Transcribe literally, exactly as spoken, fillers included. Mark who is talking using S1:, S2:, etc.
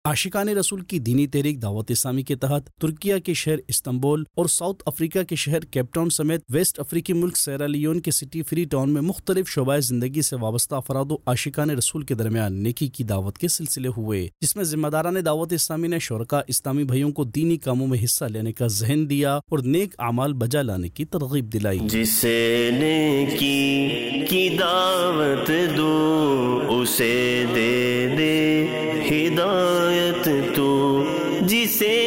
S1: आशिकान रसूल की दीनी तहरीक दावत इस्लामी के तहत तुर्किया के शहर इस्तांबुल और साउथ अफ्रीका के शहर केप टाउन समेत वेस्ट अफ्रीकी मुल्क सेरा लियोन के सिटी फ्री टाउन में मुख्तलिफ शोबाए जिंदगी से वाबस्ता अफराद आशिकान रसूल के दरमियान नेकी की दावत के सिलसिले हुए, जिसमें जिम्मेदारान दावत इस्लामी ने शुरका इस्लामी भाइयों को दीनी कामों में हिस्सा लेने का जहन दिया और नेक आमाल बजा लाने की तरगीब दिलाई।
S2: जिसे नेकी की दावत दो उसे दे दे हिदायत तो, जिसे